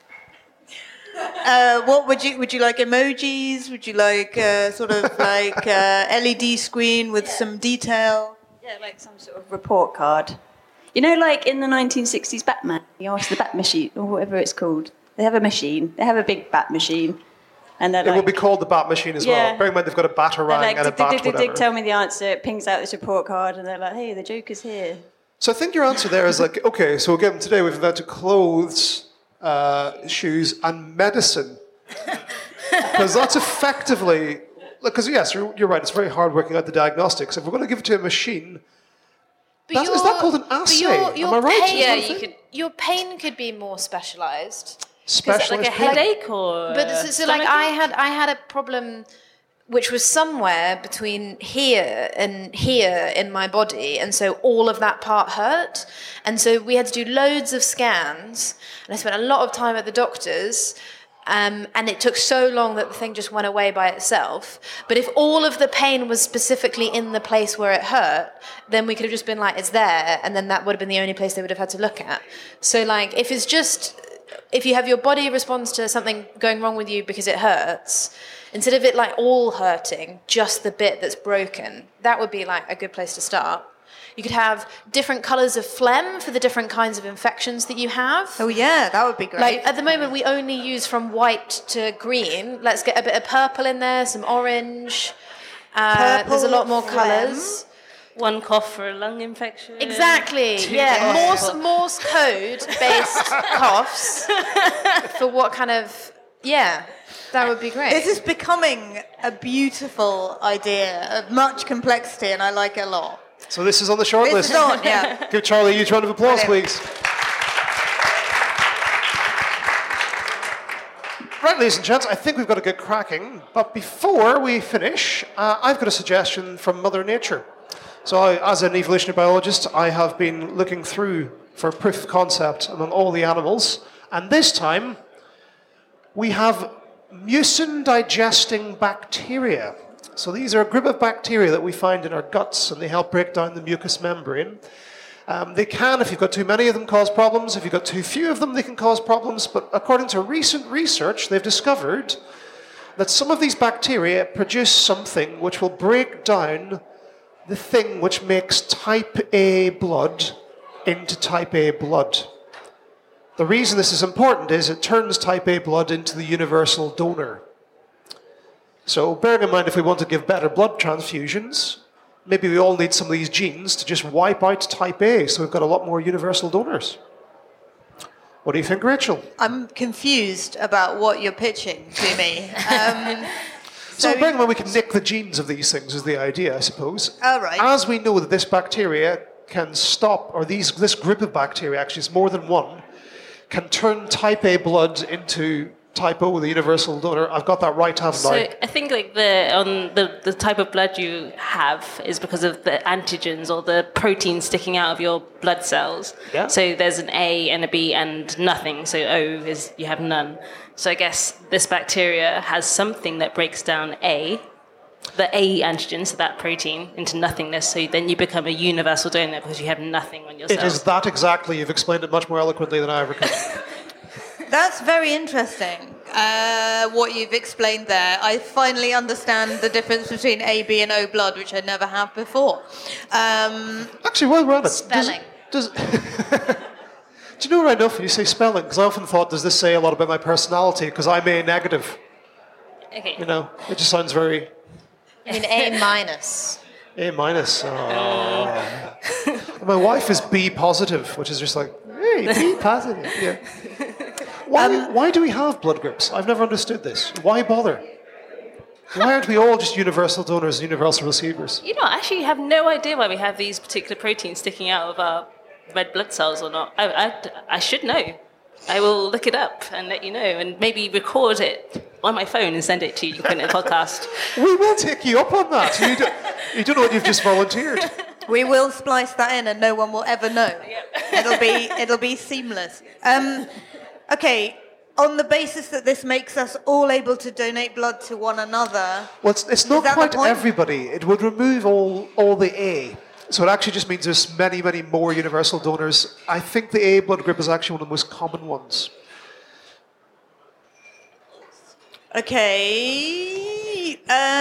Uh, what would you would you like emojis? Would you like uh, sort of like uh, L E D screen with some detail? Yeah, like some sort of report card. You know, like in the nineteen sixties Batman, you ask the Bat machine or whatever it's called. They have a machine. They have a big Bat machine, and they're It like, will be called the Bat Machine as Yeah. well. Bear in mind they've got a batarang they're like, and a dig, bat dig, dig, dig, whatever. dig, tell me the answer. It pings out this report card, and they're like, hey, the Joker's here. So I think your answer there is like, okay, so again, today we've invented clothes, uh, shoes, and medicine. Because that's effectively, because yes, you're, you're right, it's very hard working out the diagnostics. If we're going to give it to a machine, But that, is that called an but assay? your- your Am I right? pain- Is that Yeah, a you thing? could. Your pain could be more specialised. Specialist Like a pain? headache or. But a so, so like stomach I ache? had I had a problem which was somewhere between here and here in my body, and so all of that part hurt. And so we had to do loads of scans, and I spent a lot of time at the doctor's. Um, and it took so long that the thing just went away by itself. But if all of the pain was specifically in the place where it hurt, then we could have just been like, it's there, and then that would have been the only place they would have had to look at. So, like, if it's just, if you have your body responds to something going wrong with you because it hurts, instead of it like all hurting, just the bit that's broken, that would be like a good place to start. You could have different colours of phlegm for the different kinds of infections that you have. Oh yeah, that would be great. Like at the moment, we only use from white to green. Let's get a bit of purple in there, some orange. Uh, there's a lot more Purple, phlegm. colours. One cough for a lung infection. Exactly. Two Yeah, coughs Morse for- Morse code based coughs for what kind of yeah. That would be great. This is becoming a beautiful idea of much complexity, and I like it a lot. So this is on the short This list. is on, yeah. Give Charlie a huge round of applause, Brilliant. please. Right, ladies and gents, I think we've got to get cracking. But before we finish, uh, I've got a suggestion from Mother Nature. So I, as an evolutionary biologist, I have been looking through for proof of concept among all the animals. And this time, we have mucin-digesting bacteria. So these are a group of bacteria that we find in our guts, and they help break down the mucous membrane. Um, they can, if you've got too many of them, cause problems. If you've got too few of them, they can cause problems. But according to recent research, they've discovered that some of these bacteria produce something which will break down the thing which makes type A blood into type A blood. The reason this is important is it turns type A blood into the universal donor. So bearing in mind, if we want to give better blood transfusions, maybe we all need some of these genes to just wipe out type A, so we've got a lot more universal donors. What do you think, Rachel? I'm confused about what you're pitching to me. Um, So, bearing in mind we can nick the genes of these things is the idea, I suppose. All right. As we know that this bacteria can stop, or these this group of bacteria, actually it's more than one, can turn type A blood into type O, the universal donor. I've got that right, haven't So I? I think like the on the, the type of blood you have is because of the antigens or the protein sticking out of your blood cells. Yeah. So there's an A and a B and nothing. So O is you have none. So I guess this bacteria has something that breaks down A, the A antigen, so that protein, into nothingness. So then you become a universal donor because you have nothing on your It cells. is that exactly. You've explained it much more eloquently than I ever could. That's very interesting, uh, what you've explained there. I finally understand the difference between A, B, and O blood, which I never have before. Um, Actually, while we're at it, Spelling. Does, does, do you know right enough when you say spelling? Because I often thought, does this say a lot about my personality? Because I'm A negative. Okay. You know, it just sounds very I mean, A minus. A minus. Oh. My wife is B positive, which is just like, hey, B positive. Yeah. Why, Um, why do we have blood groups? I've never understood this. Why bother? Why aren't we all just universal donors, universal receivers? You know, I actually have no idea why we have these particular proteins sticking out of our red blood cells or not. I, I, I should know. I will look it up and let you know, and maybe record it on my phone and send it to you. You can put it in a podcast. We will take you up on that. You don't, you don't know what you've just volunteered. we will splice that in, and no one will ever know. It'll be it'll be seamless. Um, okay. On the basis that this makes us all able to donate blood to one another. Well, it's, it's not that the quite point? everybody. It would remove all, all the A. So it actually just means there's many, many more universal donors. I think the A blood group is actually one of the most common ones. Okay.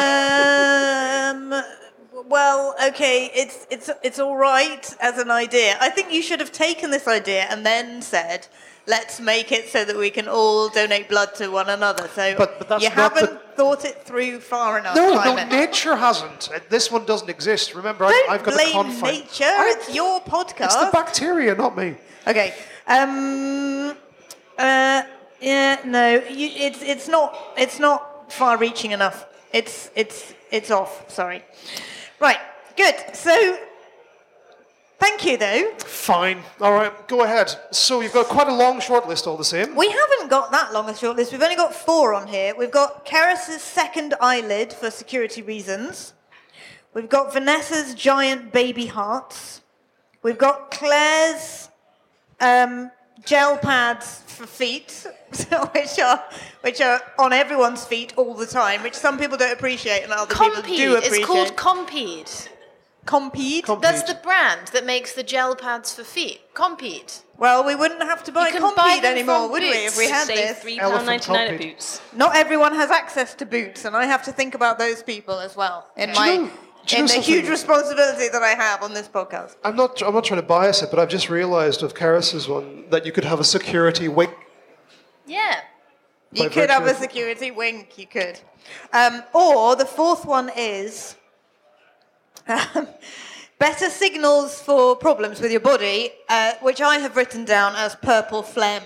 Um. Well, okay. It's it's it's all right as an idea. I think you should have taken this idea and then said, "Let's make it so that we can all donate blood to one another." So But- but that's you not haven't the- thought it through far enough. No, no, Simon. nature hasn't. Uh, This one doesn't exist. Remember, I, Don't I've got blame the confine. nature. I- It's your podcast. It's the bacteria, not me. Okay. Um. Uh. Yeah. No. You, it's it's not it's not far-reaching enough. It's it's it's off. Sorry. Right. Good. So. Thank you, though. Fine. All right, go ahead. So you've got quite a long short list all the same. We haven't got that long a short list. We've only got four on here. We've got Keris's second eyelid for security reasons. We've got Vanessa's giant baby hearts. We've got Claire's um, gel pads for feet, which are which are on everyone's feet all the time, which some people don't appreciate and other people do Compede. appreciate. It's called Compede. Compede? That's the brand that makes the gel pads for feet. Compede. Well, we wouldn't have to buy You can Compede buy them anymore, from would we, Boots. if we had Save this? three pounds ninety-nine at Compede. Boots. Not everyone has access to Boots, and I have to think about those people as well in Do you my know- do you in know the huge something? responsibility that I have on this podcast. I'm not. I'm not trying to bias it, but I've just realised of Karis's one that you could have a security wing. Yeah. You By could have a virtue of- security wink. You could, um, or the fourth one is um, better signals for problems with your body, uh, which I have written down as purple phlegm.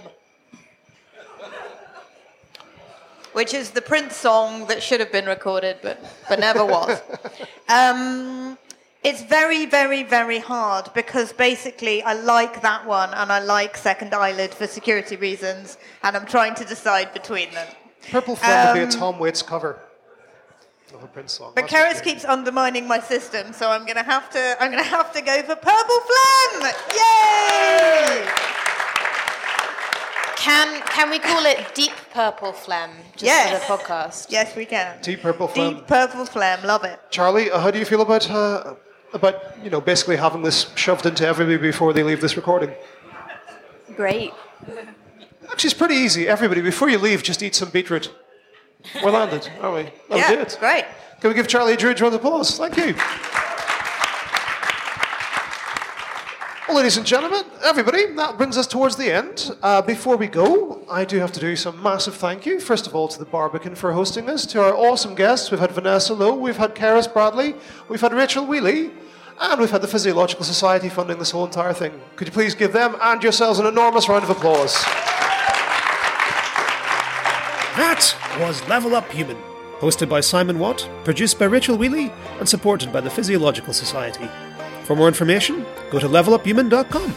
Which is the Prince song that should have been recorded, but, but never was. Um, it's very, very, very hard because basically I like that one and I like Second Eyelid for security reasons, and I'm trying to decide between them. Purple Flame would be a Um, Tom Waits cover of a Prince song. But That's Keris okay. keeps undermining my system, so I'm gonna have to. I'm gonna have to go for Purple Phlegm. Yay! Can can we call it Deep Purple Phlegm just Yes. for the podcast? Yes, we can. Deep Purple Flame. Deep Purple Phlegm. Love it. Charlie, uh, how do you feel about uh, about you know basically having this shoved into everybody before they leave this recording? Great. Actually, it's pretty easy. Everybody, before you leave, just eat some beetroot. We're landed, aren't we? That yeah, was it. great. Can we give Charlie a huge round of applause? Thank you. Well, ladies and gentlemen, everybody, that brings us towards the end. Uh, before we go, I do have to do some massive thank you. First of all, to the Barbican for hosting us, to our awesome guests. We've had Vanessa Lowe, we've had Keris Bradley, we've had Rachel Wheely, and we've had the Physiological Society funding this whole entire thing. Could you please give them and yourselves an enormous round of applause? That was Level Up Human, hosted by Simon Watt, produced by Rachel Wheely, and supported by the Physiological Society. For more information, go to level up human dot com.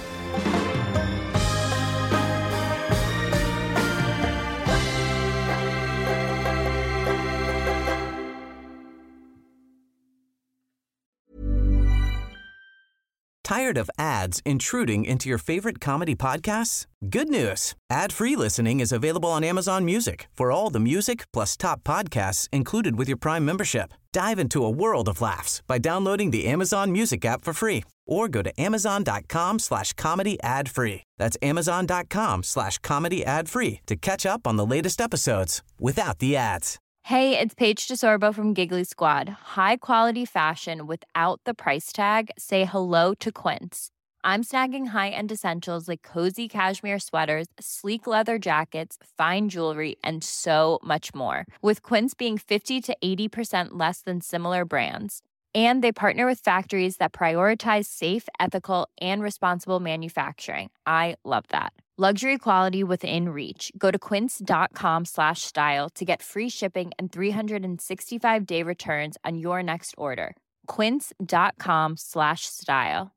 Tired of ads intruding into your favorite comedy podcasts? Good news. Ad-free listening is available on Amazon Music for all the music plus top podcasts included with your Prime membership. Dive into a world of laughs by downloading the Amazon Music app for free or go to amazon.com slash comedy ad free. That's amazon.com slash comedy ad free to catch up on the latest episodes without the ads. Hey, it's Paige DeSorbo from Giggly Squad. High quality fashion without the price tag. Say hello to Quince. I'm snagging high-end essentials like cozy cashmere sweaters, sleek leather jackets, fine jewelry, and so much more. With Quince being fifty to eighty percent less than similar brands. And they partner with factories that prioritize safe, ethical, and responsible manufacturing. I love that. Luxury quality within reach. Go to quince.com slash style to get free shipping and three sixty-five day returns on your next order. Quince.com slash style.